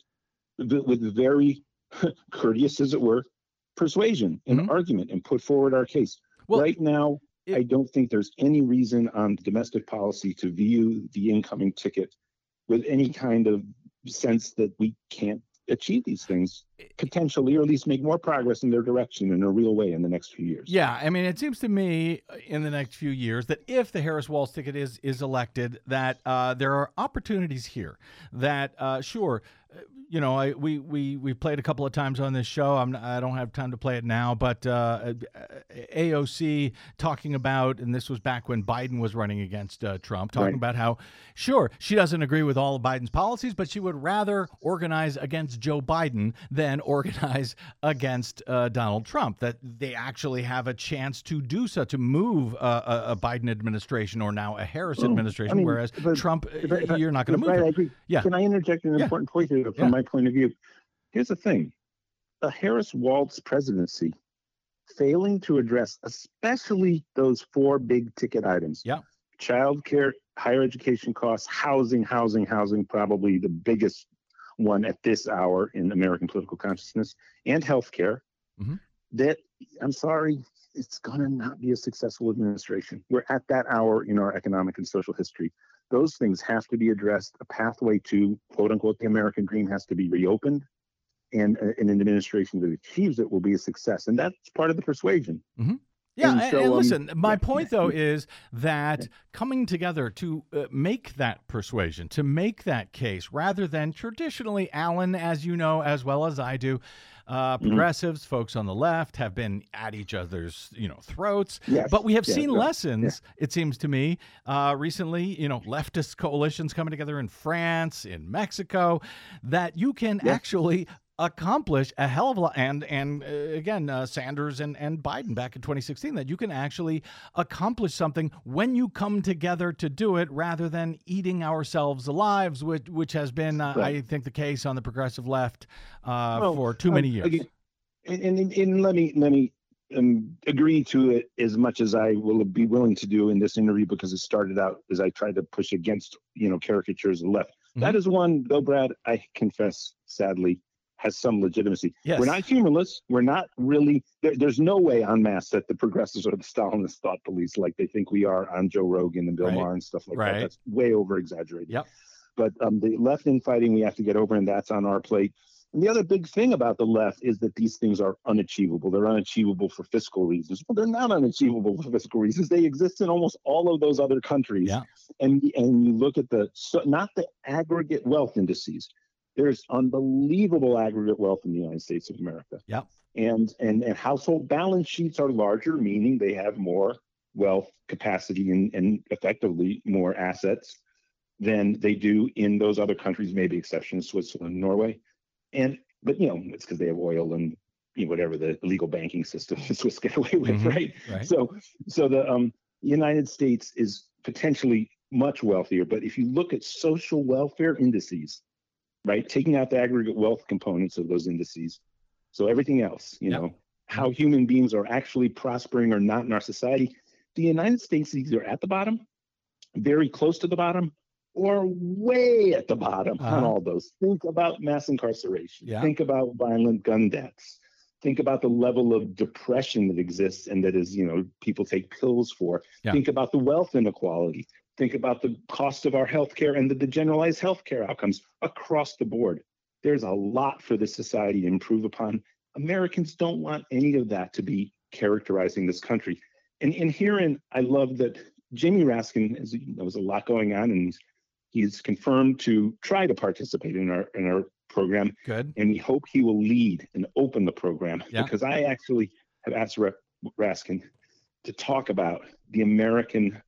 very courteous, as it were, persuasion and argument, and put forward our case. Well, right now, I don't think there's any reason on domestic policy to view the incoming ticket with any kind of sense that we can't achieve these things potentially, or at least make more progress in their direction in a real way in the next few years. Yeah, I mean, it seems to me in the next few years that if the Harris-Walz ticket is elected, that there are opportunities here that, sure, we played a couple of times on this show. I don't have time to play it now, but AOC talking about, and this was back when Biden was running against Trump, talking about how, sure, she doesn't agree with all of Biden's policies, but she would rather organize against Joe Biden than organize against Donald Trump. That they actually have a chance to do so, to move a Biden administration or now a Harris administration, whereas Trump, you're not going to move it. I agree. Yeah. Can I interject an important point here from my point of view? Here's the thing. The Harris-Walz presidency failing to address especially those four big ticket items childcare, higher education costs, housing, probably the biggest one at this hour in American political consciousness, and healthcare. Mm-hmm. That, I'm sorry, it's going to not be a successful administration. We're at that hour in our economic and social history. Those things have to be addressed. A pathway to, quote unquote, the American dream has to be reopened. And an administration that achieves it will be a success. And that's part of the persuasion. Mm-hmm. Yeah, and listen, my yeah, point, though, is that coming together to make that persuasion, to make that case, rather than traditionally, Alan, as you know, as well as I do, progressives, folks on the left have been at each other's, throats. Yes. But we have seen lessons, it seems to me, recently, leftist coalitions coming together in France, in Mexico, that you can actually accomplish a hell of a lot, and again, Sanders and Biden back in 2016, that you can actually accomplish something when you come together to do it, rather than eating ourselves alive, which has been, I think, the case on the progressive left for too many years. Again, and let me agree to it as much as I will be willing to do in this interview, because it started out as I tried to push against, caricatures of the left. Mm-hmm. That is one, though, Brad, I confess, sadly, has some legitimacy. Yes. We're not humorless. We're not really, there's no way en masse that the progressives are the Stalinist thought police like they think we are on Joe Rogan and Bill Maher and stuff like that. That's way over exaggerated. Yep. But the left infighting we have to get over, and that's on our plate. And the other big thing about the left is that these things are unachievable. They're unachievable for fiscal reasons. Well, they're not unachievable for fiscal reasons. They exist in almost all of those other countries. Yeah. And you look at not the aggregate wealth indices. There's unbelievable aggregate wealth in the United States of America. Yep. And household balance sheets are larger, meaning they have more wealth capacity and effectively more assets than they do in those other countries, maybe exception Switzerland and Norway. But it's because they have oil and whatever the illegal banking system the Swiss get away with, right? So the United States is potentially much wealthier. But if you look at social welfare indices, right, taking out the aggregate wealth components of those indices, so everything else, how human beings are actually prospering or not in our society, the United States is either at the bottom, very close to the bottom, or way at the bottom on all those. Think about mass incarceration. Yeah. Think about violent gun deaths. Think about the level of depression that exists and that is, people take pills for. Yeah. Think about the wealth inequality. Think about the cost of our healthcare and the generalized healthcare outcomes across the board. There's a lot for this society to improve upon. Americans don't want any of that to be characterizing this country. And herein, I love that Jamie Raskin, there was a lot going on, and he's confirmed to try to participate in our program. Good. And we hope he will lead and open the program, because I actually have asked Raskin to talk about the American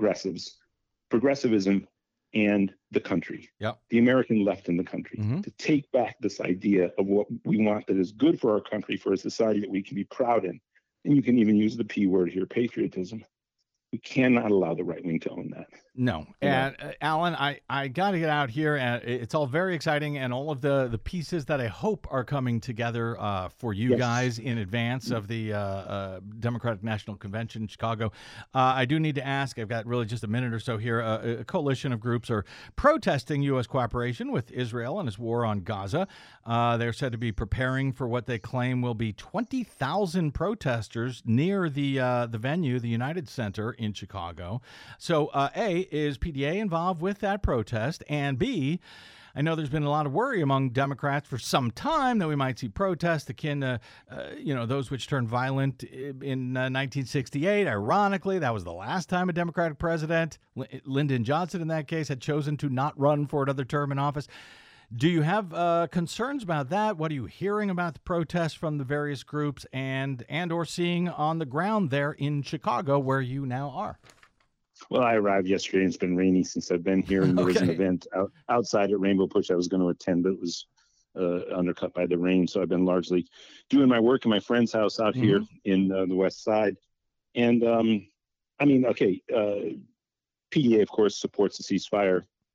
progressivism and the country, the American left in the country, to take back this idea of what we want that is good for our country, for a society that we can be proud in. And you can even use the P word here, patriotism. We cannot allow the right wing to own that. No. And Alan, I got to get out here. And it's all very exciting, and all of the pieces that I hope are coming together for you guys in advance of the Democratic National Convention in Chicago. I do need to ask, I've got really just a minute or so here. A coalition of groups are protesting U.S. cooperation with Israel and its war on Gaza. They're said to be preparing for what they claim will be 20,000 protesters near the venue, the United Center in Chicago. So, A, is PDA involved with that protest? And B, I know there's been a lot of worry among Democrats for some time that we might see protests akin to, those which turned violent in 1968. Ironically, that was the last time a Democratic president, Lyndon Johnson in that case, had chosen to not run for another term in office. Do you have concerns about that? What are you hearing about the protests from the various groups and or seeing on the ground there in Chicago, where you now are? Well, I arrived yesterday, and it's been rainy since I've been here. And there was an event outside at Rainbow Push I was going to attend, but it was undercut by the rain. So I've been largely doing my work in my friend's house out here in the West Side. And PDA, of course, supports the ceasefire.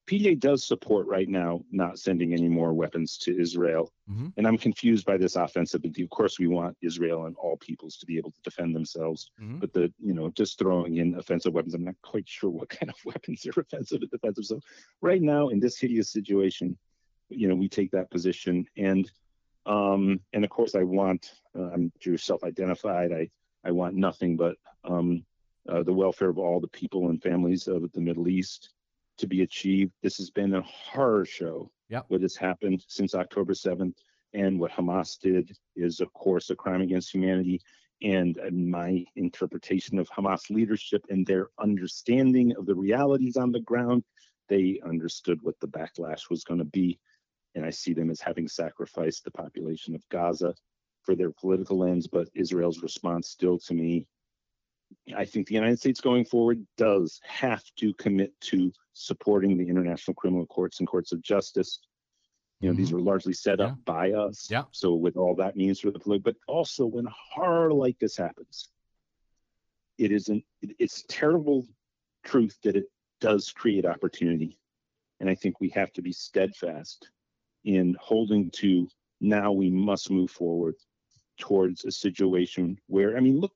PDA does support right now not sending any more weapons to Israel. Mm-hmm. And I'm confused by this offensive. Of course, we want Israel and all peoples to be able to defend themselves. Mm-hmm. But just throwing in offensive weapons, I'm not quite sure what kind of weapons are offensive and defensive. So right now, in this hideous situation, we take that position. And of course, I'm Jewish self-identified. I want nothing but the welfare of all the people and families of the Middle East to be achieved. This has been a horror show. Yep. What has happened since October 7th, and what Hamas did is, of course, a crime against humanity. And my interpretation of Hamas leadership and their understanding of the realities on the ground, they understood what the backlash was going to be. And I see them as having sacrificed the population of Gaza for their political ends. But Israel's response still, to me, I think the United States going forward does have to commit to supporting the international criminal courts and courts of justice. These were largely set up by us. Yeah. So with all that means for the political, but also when horror like this happens, it's a terrible truth that it does create opportunity. And I think we have to be steadfast in holding to, now we must move forward towards a situation where, look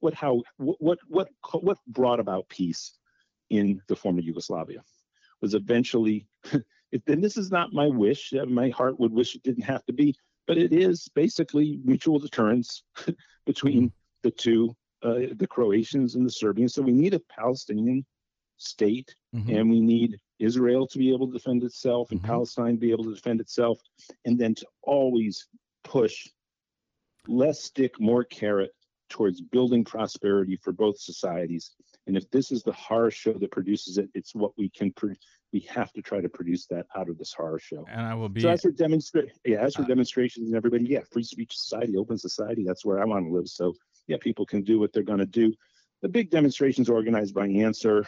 what brought about peace in the former Yugoslavia was eventually, and this is not my wish, my heart would wish it didn't have to be, but it is basically mutual deterrence between the two, the Croatians and the Serbians. So we need a Palestinian state, and we need Israel to be able to defend itself and Palestine to be able to defend itself, and then to always push less stick, more carrot towards building prosperity for both societies. And if this is the horror show that produces it, it's what we can we have to try to produce that out of this horror show. And I will be. So as for demonstrations and everybody, free speech society, open society, that's where I want to live. So people can do what they're going to do. The big demonstrations organized by Answer,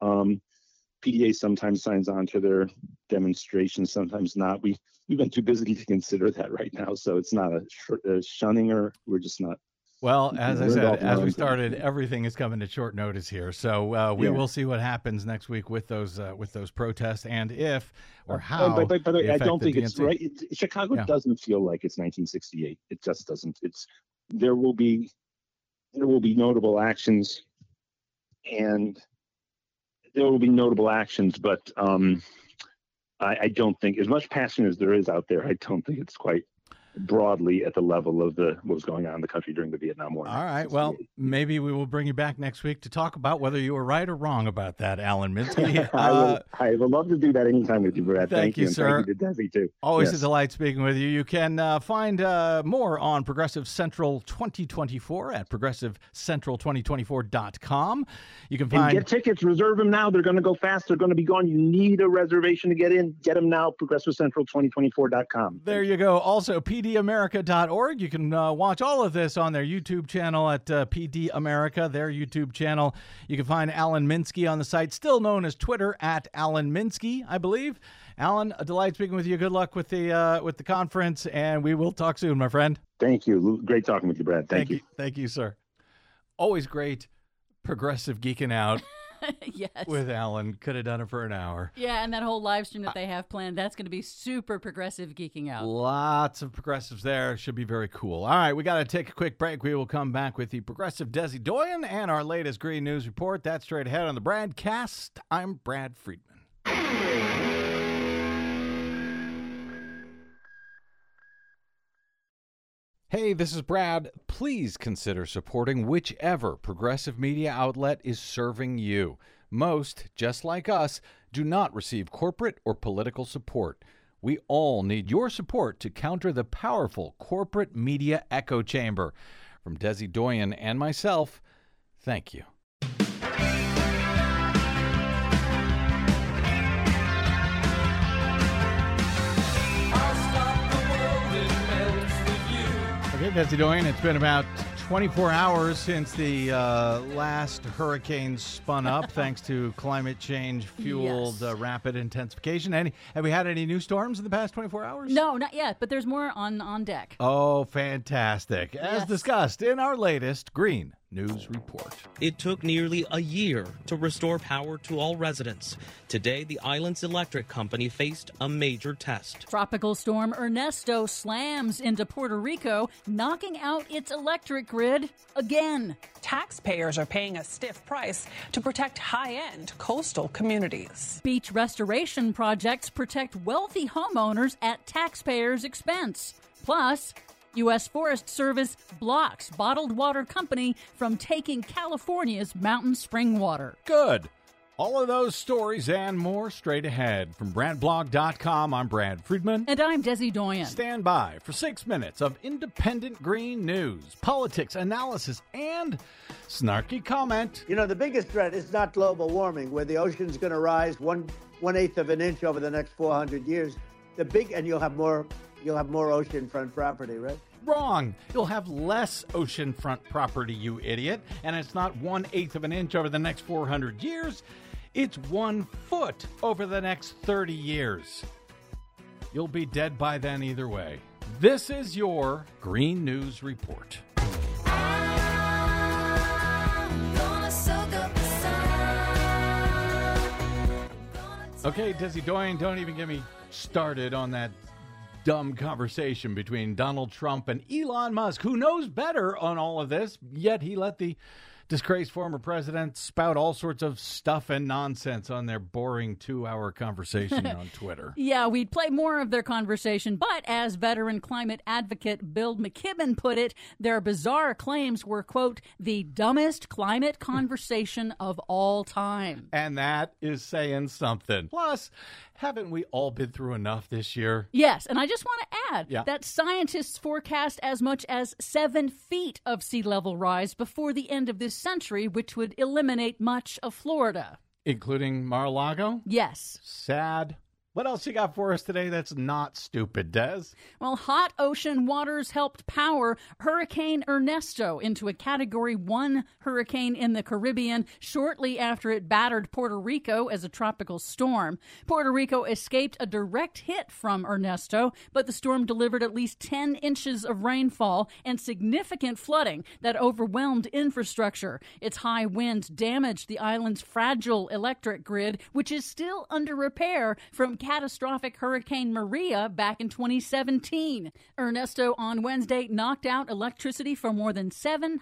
PDA sometimes signs on to their demonstrations, sometimes not. We've been too busy to consider that right now, so it's not a shunning, or we're just not. Well, as I said, as we started, everything is coming at short notice here. So we will see what happens next week with those protests, and if or how. But I don't think DNC. It's right. Chicago doesn't feel like it's 1968. It just doesn't. There will be notable actions, and there will be notable actions, but I don't think, as much passion as there is out there, I don't think it's quite broadly at the level of what was going on in the country during the Vietnam War. All right. Well, maybe we will bring you back next week to talk about whether you were right or wrong about that, Alan Minsky. I would love to do that anytime with you, Brad. Thank you, sir. And thank you to Desi, too. Always a delight speaking with you. You can find more on Progressive Central 2024 at progressivecentral2024.com. You can find... And get tickets. Reserve them now. They're going to go fast. They're going to be gone. You need a reservation to get in. Get them now, progressivecentral2024.com. There you go. Also, pdamerica.org. You can watch all of this on their YouTube channel at PD America, their YouTube channel. You can find Alan Minsky on the site, still known as Twitter, at Alan Minsky, I believe. Alan, a delight speaking with you. Good luck with the conference, and we will talk soon, my friend. Thank you. Great talking with you, Brad. Thank you. Thank you, sir. Always great progressive geeking out. Yes. With Alan. Could have done it for an hour. Yeah, and that whole live stream that they have planned, that's going to be super progressive geeking out. Lots of progressives there. Should be very cool. All right, we got to take a quick break. We will come back with the progressive Desi Doyen and our latest Green News Report. That's straight ahead on the Bradcast. I'm Brad Friedman. Hey, this is Brad. Please consider supporting whichever progressive media outlet is serving you. Most, just like us, do not receive corporate or political support. We all need your support to counter the powerful corporate media echo chamber. From Desi Doyen and myself, thank you. Okay, Desi Doyen, it's been about 24 hours since the last hurricane spun up, thanks to climate change-fueled rapid intensification. Have we had any new storms in the past 24 hours? No, not yet, but there's more on deck. Oh, fantastic. As discussed in our latest Green News Report. It took nearly a year to restore power to all residents. Today, the island's electric company faced a major test. Tropical storm Ernesto slams into Puerto Rico, knocking out its electric grid again. Taxpayers are paying a stiff price to protect high-end coastal communities. Beach restoration projects protect wealthy homeowners at taxpayers' expense. Plus, U.S. Forest Service blocks bottled water company from taking California's mountain spring water. Good. All of those stories and more straight ahead. From BradBlog.com, I'm Brad Friedman. And I'm Desi Doyen. Stand by for 6 minutes of independent green news, politics, analysis, and snarky comment. You know, the biggest threat is not global warming, where the ocean's going to rise 1/8 of an inch over the next 400 years. And you'll have more oceanfront property, right? Wrong. You'll have less oceanfront property, you idiot. And it's not 1/8 of an inch over the next 400 years. It's 1 foot over the next 30 years. You'll be dead by then either way. This is your Green News Report. Okay, Desi Doyen, don't even get me started on that dumb conversation between Donald Trump and Elon Musk, who knows better on all of this, yet he let the disgraced former president spout all sorts of stuff and nonsense on their boring 2-hour conversation on Twitter. Yeah, we'd play more of their conversation, but as veteran climate advocate Bill McKibben put it, their bizarre claims were, quote, the dumbest climate conversation of all time. And that is saying something. Plus, haven't we all been through enough this year? Yes, and I just want to add that scientists forecast as much as 7 feet of sea level rise before the end of this century, which would eliminate much of Florida. Including Mar-a-Lago? Yes. Sad. What else you got for us today that's not stupid, Des? Well, hot ocean waters helped power Hurricane Ernesto into a Category 1 hurricane in the Caribbean shortly after it battered Puerto Rico as a tropical storm. Puerto Rico escaped a direct hit from Ernesto, but the storm delivered at least 10 inches of rainfall and significant flooding that overwhelmed infrastructure. Its high winds damaged the island's fragile electric grid, which is still under repair from catastrophic Hurricane Maria back in 2017. Ernesto on Wednesday knocked out electricity for more than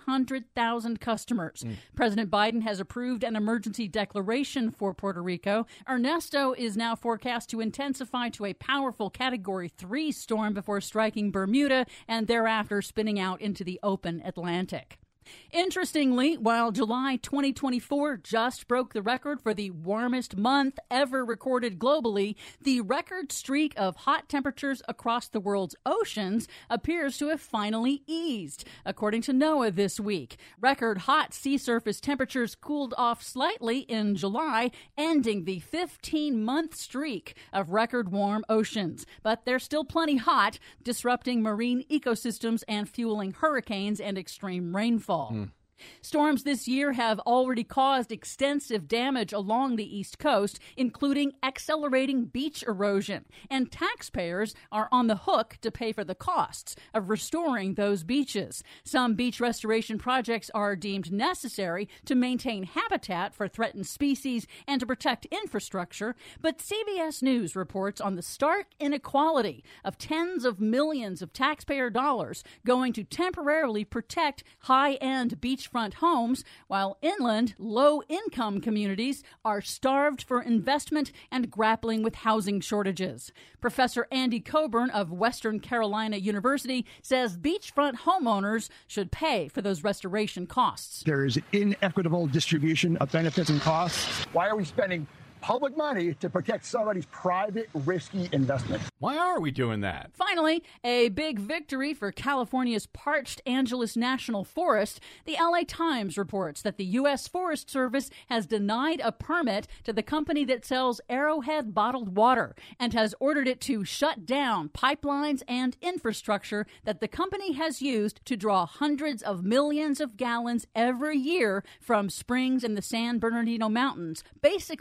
700,000 customers. President Biden has approved an emergency declaration for Puerto Rico. Ernesto is now forecast to intensify to a powerful Category 3 storm before striking Bermuda and thereafter spinning out into the open Atlantic. Interestingly, while July 2024 just broke the record for the warmest month ever recorded globally, the record streak of hot temperatures across the world's oceans appears to have finally eased. According to NOAA this week, record hot sea surface temperatures cooled off slightly in July, ending the 15-month streak of record warm oceans. But they're still plenty hot, disrupting marine ecosystems and fueling hurricanes and extreme rainfall. Storms this year have already caused extensive damage along the East Coast, including accelerating beach erosion, and taxpayers are on the hook to pay for the costs of restoring those beaches. Some beach restoration projects are deemed necessary to maintain habitat for threatened species and to protect infrastructure, but CBS News reports on the stark inequality of tens of millions of taxpayer dollars going to temporarily protect high-end beachfront homes, while inland, low-income communities are starved for investment and grappling with housing shortages. Professor Andy Coburn of Western Carolina University says beachfront homeowners should pay for those restoration costs. There is inequitable distribution of benefits and costs. Why are we spending public money to protect somebody's private, risky investment? Why are we doing that? Finally, a big victory for California's parched Angeles National Forest. The LA Times reports that the U.S. Forest Service has denied a permit to the company that sells Arrowhead bottled water and has ordered it to shut down pipelines and infrastructure that the company has used to draw hundreds of millions of gallons every year from springs in the San Bernardino Mountains, basically for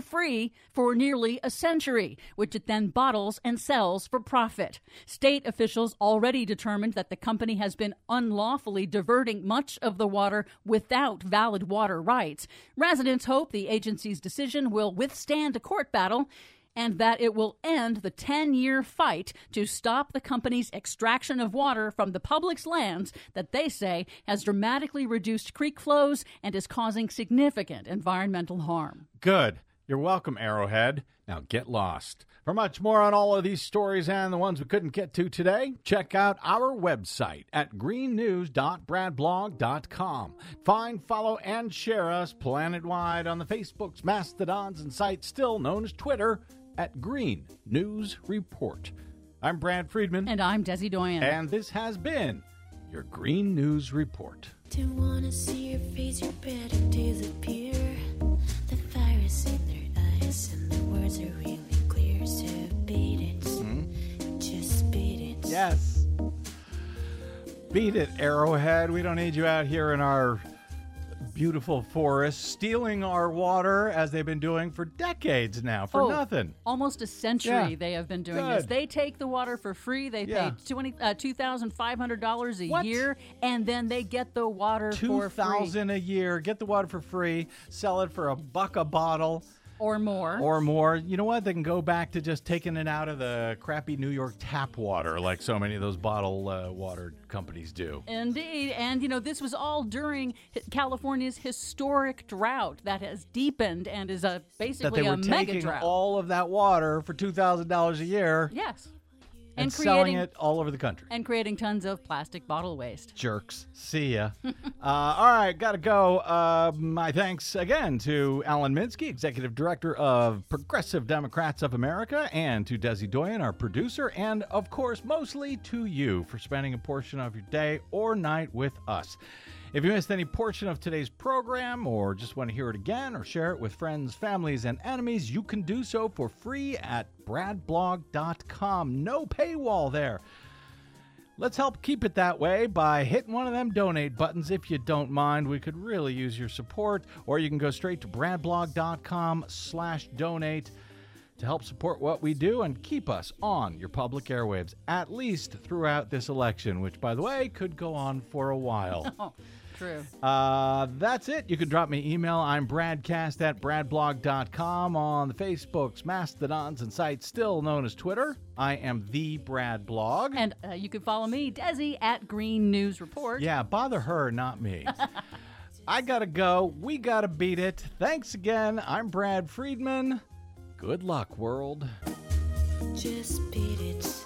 free for nearly a century, which it then bottles and sells for profit. State officials already determined that the company has been unlawfully diverting much of the water without valid water rights. Residents hope the agency's decision will withstand a court battle and that it will end the 10-year fight to stop the company's extraction of water from the public's lands that they say has dramatically reduced creek flows and is causing significant environmental harm. Good. You're welcome, Arrowhead. Now get lost. For much more on all of these stories and the ones we couldn't get to today, check out our website at greennews.bradblog.com. Find, follow, and share us planet-wide on the Facebooks, Mastodons, and sites still known as Twitter at Green News Report. I'm Brad Friedman. And I'm Desi Doyen. And this has been your Green News Report. Don't wanna see your face, you better disappear. The fire is in their eyes and the words are really clear. So beat it. Just beat it. Yes. Beat it, Arrowhead. We don't need you out here in our beautiful forests stealing our water as they've been doing for decades now for nothing. Almost a century they have been doing this. They take the water for free. They pay $2,500 a year, and then they get the water for free. $2,000 a year. Get the water for free. Sell it for $1 a bottle. Or more. Or more. You know what? They can go back to just taking it out of the crappy New York tap water like so many of those bottled water companies do. Indeed. And, this was all during California's historic drought that has deepened and is basically a mega drought. That they were taking all of that water for $2,000 a year. Yes. And selling it all over the country. And creating tons of plastic bottle waste. Jerks. See ya. All right, gotta go. My thanks again to Alan Minsky, Executive Director of Progressive Democrats of America, and to Desi Doyen, our producer, and, of course, mostly to you for spending a portion of your day or night with us. If you missed any portion of today's program or just want to hear it again or share it with friends, families, and enemies, you can do so for free at bradblog.com. No paywall there. Let's help keep it that way by hitting one of them donate buttons if you don't mind. We could really use your support. Or you can go straight to bradblog.com/donate to help support what we do and keep us on your public airwaves, at least throughout this election, which, by the way, could go on for a while. True. That's it. You can drop me email. I'm bradcast@bradblog.com. On the Facebooks, Mastodons, and sites still known as Twitter, I am the Brad Blog. And you can follow me, Desi, at Green News Report. Yeah, bother her, not me. I gotta go. We gotta beat it. Thanks again. I'm Brad Friedman. Good luck, world. Just beat it.